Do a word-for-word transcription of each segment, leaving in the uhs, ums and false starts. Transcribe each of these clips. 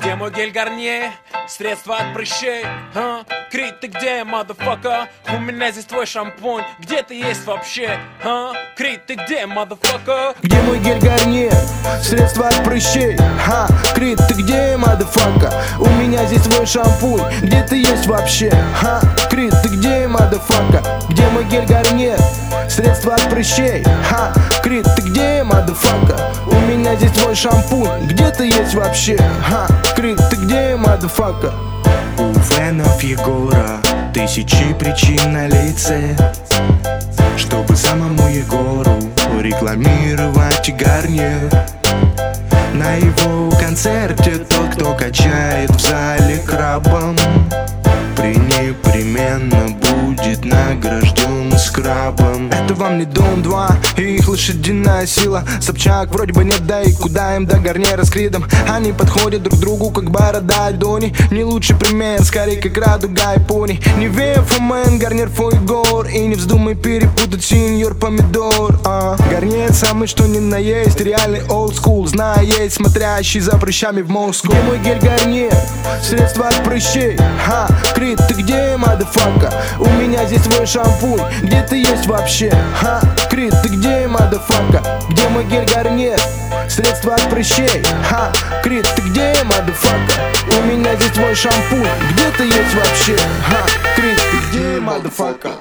Где мой гель Гарнье? Средство от прыщей. А? Крит, ты где, motherfucker? У меня здесь твой шампунь. Где ты есть вообще? А? Крит, ты где, motherfucker? Где мой гель Гарнье? Средство от прыщей. Ха, Крит, ты где, motherfucker? У меня здесь твой шампунь. Где ты есть вообще? Ха, Крит, ты где, motherfucker? Где мой гель Гарнье? Средство от прыщей. Ха, Крит, ты где, motherfucker? У меня здесь твой шампунь. Где ты есть вообще? Ха, Крит, ты где, motherfucker? У фенов Егора тысячи причин на лице, чтобы самому Егору рекламировать Гарнье. На его концерте тот, кто качает в зале крабом, пренепременно будет награжден скрабом. Это вам не Дом два и их лошадиная сила. Собчак вроде бы нет, да и куда им до Гарньера с Кридом. Они подходят друг другу, как борода и Дони. Не лучший пример, скорее как радуга и пони. Не Вефамен, Гарньер фой Егор. И не вздумай перепутать сеньор помидор. а. Гарньер самый что ни на есть, реальный old school. Зная есть, смотрящий за прыщами в Москву. Где мой гель Гарньер? Средство от прыщей. Ха, Крит, ты где, motherfucker? У меня здесь твой шампунь. Где ты есть вообще? Ха, Крит, ты где, motherfucker? Где мой гель Гарньер? Средство от прыщей. Ха, Крит, ты где, motherfucker? У меня здесь твой шампунь. Где ты есть вообще? Ха, Крит, ты где, motherfucker?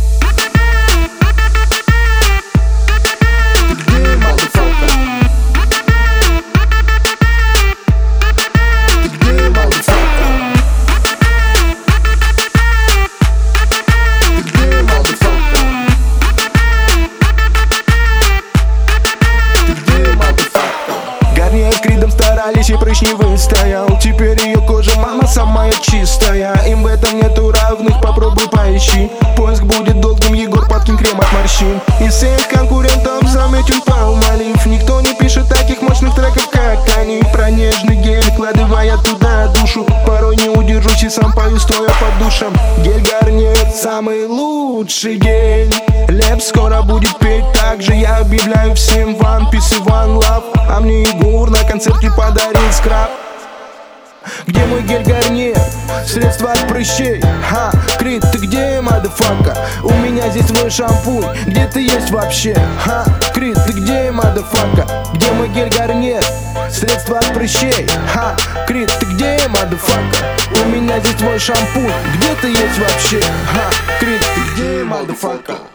Ты где, motherfucker? Ты где, motherfucker? Старались и прыщ не выстоял. Теперь ее кожа, мама, самая чистая. Им в этом нету равных, попробуй поищи. Поиск будет долгим, Егор, подкинь крем от морщин. Из всех конкурентов заметен Палмолив. Никто не пишет таких мощных треков, как они. Про нежный гель, вкладывая туда душу. Порой не удержусь и сам пою, стоя под душем. Гель Гарньер самый лучший гель. Леп скоро будет петь, также я объявляю всем One Piece и One Love. А мне Егор на концерте подарил скраб. Где мой гель Гарньер? Средство от прыщей. Ха, Крит, ты где, motherfucker? У меня здесь твой шампунь. Где ты есть вообще? Ха, Крит, ты где, motherfucker? Где мой гель Гарньер? Средство от прыщей. Ха, Крит, ты где, motherfucker? У меня здесь твой шампунь. Где ты есть вообще? Ха, Крит, ты где, motherfucker?